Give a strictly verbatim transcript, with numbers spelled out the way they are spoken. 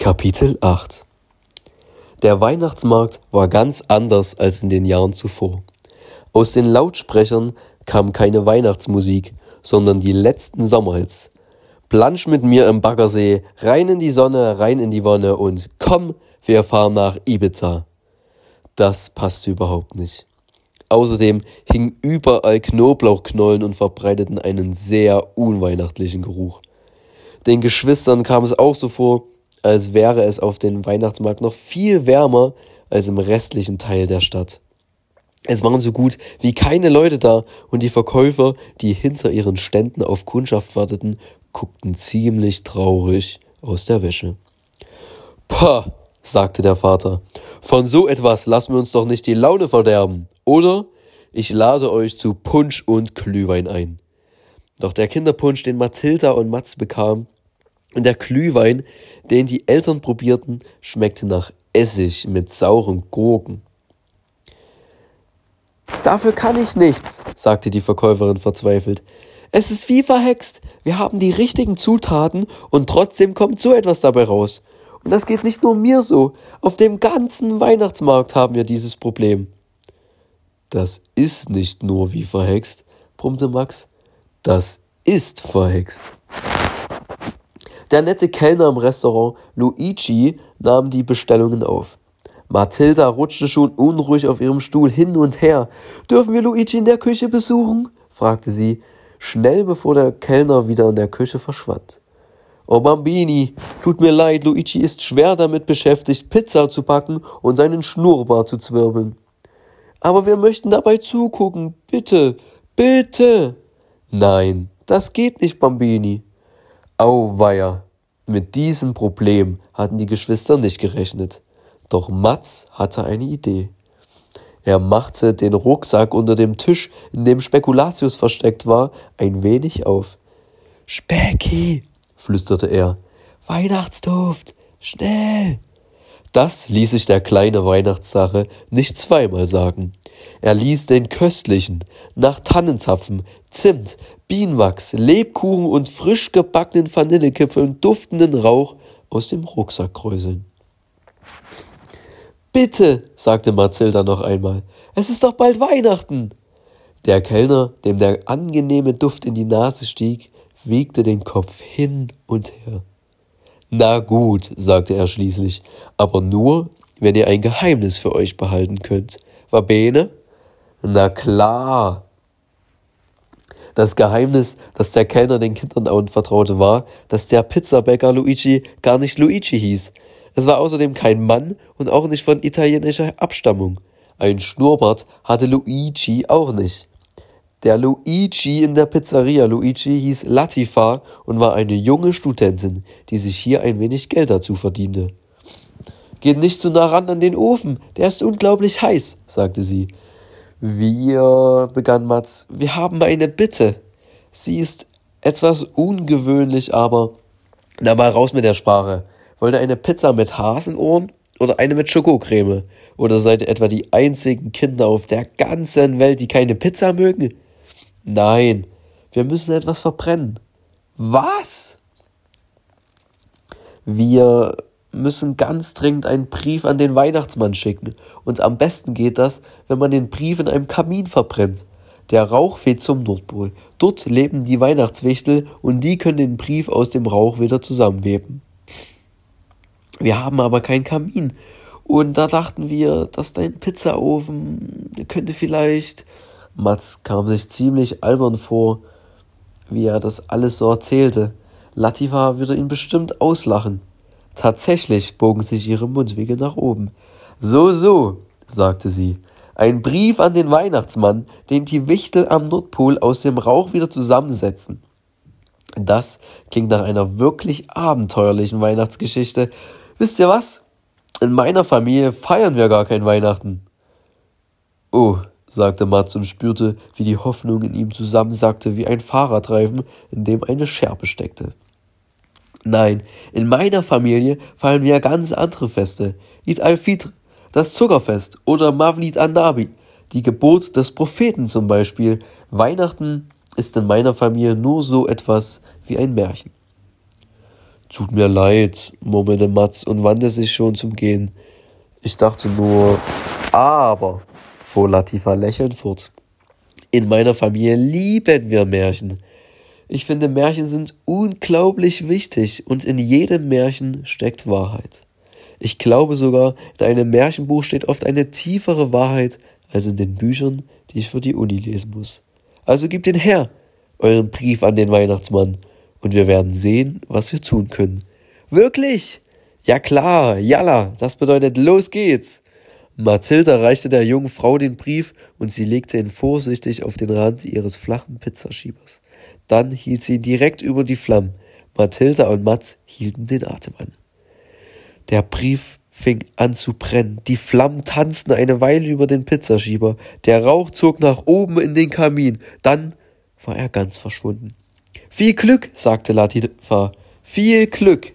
Kapitel acht. Der Weihnachtsmarkt war ganz anders als in den Jahren zuvor. Aus den Lautsprechern kam keine Weihnachtsmusik, sondern die letzten Sommerhits. Plansch mit mir im Baggersee, rein in die Sonne, rein in die Wonne und komm, wir fahren nach Ibiza. Das passte überhaupt nicht. Außerdem hingen überall Knoblauchknollen und verbreiteten einen sehr unweihnachtlichen Geruch. Den Geschwistern kam es auch so vor, als wäre es auf dem Weihnachtsmarkt noch viel wärmer als im restlichen Teil der Stadt. Es waren so gut wie keine Leute da und die Verkäufer, die hinter ihren Ständen auf Kundschaft warteten, guckten ziemlich traurig aus der Wäsche. Pah, sagte der Vater, von so etwas lassen wir uns doch nicht die Laune verderben, oder? Ich lade euch zu Punsch und Glühwein ein. Doch der Kinderpunsch, den Mathilda und Mats bekamen, und der Glühwein, den die Eltern probierten, schmeckte nach Essig mit sauren Gurken. Dafür kann ich nichts, sagte die Verkäuferin verzweifelt. Es ist wie verhext. Wir haben die richtigen Zutaten und trotzdem kommt so etwas dabei raus. Und das geht nicht nur mir so. Auf dem ganzen Weihnachtsmarkt haben wir dieses Problem. Das ist nicht nur wie verhext, brummte Max. Das ist verhext. Der nette Kellner im Restaurant, Luigi, nahm die Bestellungen auf. Mathilda rutschte schon unruhig auf ihrem Stuhl hin und her. »Dürfen wir Luigi in der Küche besuchen?« fragte sie, schnell bevor der Kellner wieder in der Küche verschwand. »Oh Bambini, tut mir leid, Luigi ist schwer damit beschäftigt, Pizza zu backen und seinen Schnurrbart zu zwirbeln.« »Aber wir möchten dabei zugucken, bitte, bitte!« »Nein, das geht nicht, Bambini.« Auweia, mit diesem Problem hatten die Geschwister nicht gerechnet. Doch Mats hatte eine Idee. Er machte den Rucksack unter dem Tisch, in dem Spekulatius versteckt war, ein wenig auf. »Specki«, flüsterte er, »Weihnachtsduft, schnell!« Das ließ sich der kleine Weihnachtssache nicht zweimal sagen. Er ließ den köstlichen, nach Tannenzapfen, Zimt, Bienenwachs, Lebkuchen und frisch gebackenen Vanillekipfeln duftenden Rauch aus dem Rucksack kräuseln. »Bitte«, sagte Mathilda noch einmal, »es ist doch bald Weihnachten!« Der Kellner, dem der angenehme Duft in die Nase stieg, wiegte den Kopf hin und her. »Na gut«, sagte er schließlich, »aber nur, wenn ihr ein Geheimnis für euch behalten könnt. Va bene?« »Na klar!« Das Geheimnis, das der Kellner den Kindern anvertraute, war, dass der Pizzabäcker Luigi gar nicht Luigi hieß. Es war außerdem kein Mann und auch nicht von italienischer Abstammung. Ein Schnurrbart hatte Luigi auch nicht. Der Luigi in der Pizzeria Luigi hieß Latifa und war eine junge Studentin, die sich hier ein wenig Geld dazu verdiente. »Geht nicht zu nah ran an den Ofen, der ist unglaublich heiß«, sagte sie. »Wir«, begann Mats, »wir haben eine Bitte. Sie ist etwas ungewöhnlich, aber...« »Na mal raus mit der Sprache. Wollt ihr eine Pizza mit Hasenohren oder eine mit Schokocreme? Oder seid ihr etwa die einzigen Kinder auf der ganzen Welt, die keine Pizza mögen?« »Nein, wir müssen etwas verbrennen.« »Was?« »Wir müssen ganz dringend einen Brief an den Weihnachtsmann schicken. Und am besten geht das, wenn man den Brief in einem Kamin verbrennt. Der Rauch weht zum Nordpol. Dort leben die Weihnachtswichtel und die können den Brief aus dem Rauch wieder zusammenweben. Wir haben aber keinen Kamin. Und da dachten wir, dass dein Pizzaofen könnte vielleicht...« Mats kam sich ziemlich albern vor, wie er das alles so erzählte. Latifa würde ihn bestimmt auslachen. Tatsächlich bogen sich ihre Mundwinkel nach oben. »So, so«, sagte sie, »ein Brief an den Weihnachtsmann, den die Wichtel am Nordpol aus dem Rauch wieder zusammensetzen. Das klingt nach einer wirklich abenteuerlichen Weihnachtsgeschichte. Wisst ihr was? In meiner Familie feiern wir gar kein Weihnachten.« »Oh«, sagte Mats und spürte, wie die Hoffnung in ihm zusammensackte wie ein Fahrradreifen, in dem eine Scherbe steckte. »Nein, in meiner Familie feiern wir ganz andere Feste. Eid al-Fitr, das Zuckerfest oder Mawlid an-Nabi, die Geburt des Propheten zum Beispiel. Weihnachten ist in meiner Familie nur so etwas wie ein Märchen.« Tut mir leid, murmelte Mats und wandte sich schon zum Gehen. Ich dachte nur, aber, fuhr Latifa lächelnd fort. In meiner Familie lieben wir Märchen. Ich finde, Märchen sind unglaublich wichtig und in jedem Märchen steckt Wahrheit. Ich glaube sogar, in einem Märchenbuch steht oft eine tiefere Wahrheit als in den Büchern, die ich für die Uni lesen muss. Also gebt ihn her, euren Brief an den Weihnachtsmann, und wir werden sehen, was wir tun können. Wirklich? Ja klar, jalla, das bedeutet, los geht's. Mathilda reichte der jungen Frau den Brief und sie legte ihn vorsichtig auf den Rand ihres flachen Pizzaschiebers. Dann hielt sie ihn direkt über die Flammen. Mathilda und Mats hielten den Atem an. Der Brief fing an zu brennen. Die Flammen tanzten eine Weile über den Pizzaschieber. Der Rauch zog nach oben in den Kamin. Dann war er ganz verschwunden. Viel Glück, sagte Latifa. Viel Glück.